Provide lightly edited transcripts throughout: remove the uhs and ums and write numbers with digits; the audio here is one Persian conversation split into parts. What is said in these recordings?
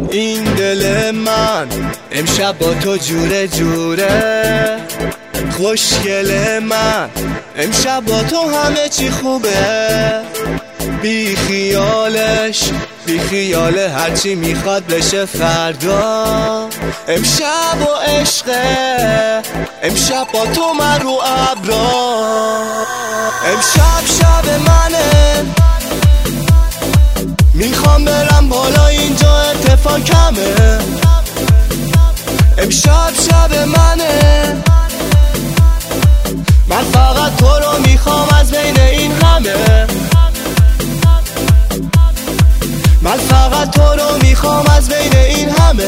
این دل من امشب با تو جوره جوره، خوشگل من امشب با تو همه چی خوبه. بی خیالش بی خیاله هرچی میخواد بشه فردا. امشب و عشقه امشب با تو من رو ابرا. امشب شب منه میخوام برم بالا اینجا اتفاق کمه. امشب شب منه من فقط تو رو میخوام از بین این همه. من فقط تو رو میخوام از بین این همه.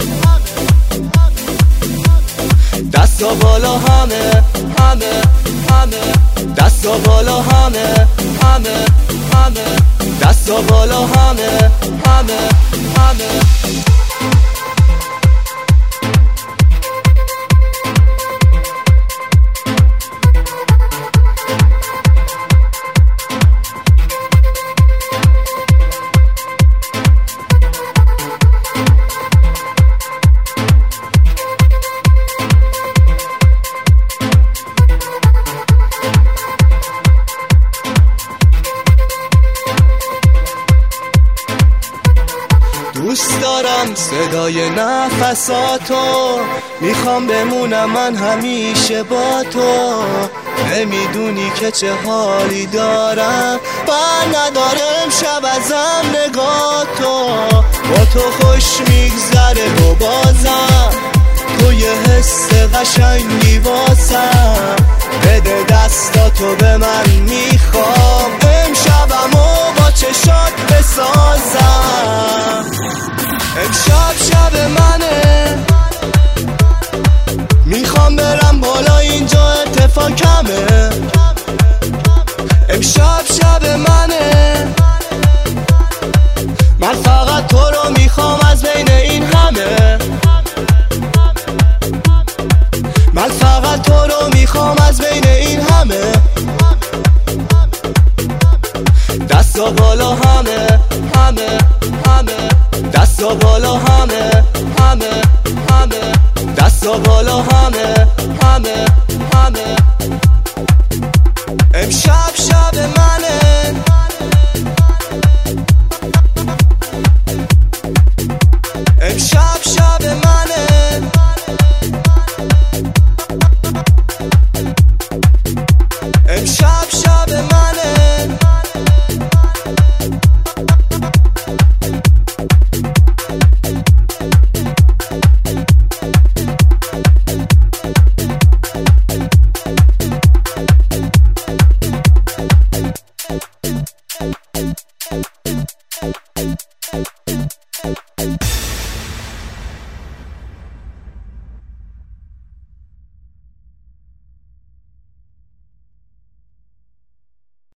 دستا بالا همه همه همه، دستا بالا همه همه همه، دستا بالا همه همه همه. دوست دارم صدای نفساتو، میخوام بمونم من همیشه با تو. نمیدونی که چه حالی دارم، بر نداره امشب ازم نگاه تو. با تو خوش میگذره و بازم تو یه حس قشنگی واسم. بده دستاتو به من میخوام امشبمو با چشات بسازم. امشب شب منه میخوام برم بالا اینجا اتفاق کمه. امشب شب منه من فقط تو رو میخوام از بین این همه. من فقط تو رو میخوام از بین این همه. دستا بالا همه همه همه، دستا بالا همه همه همه، دستا بالا همه همه همه. امشب شب منه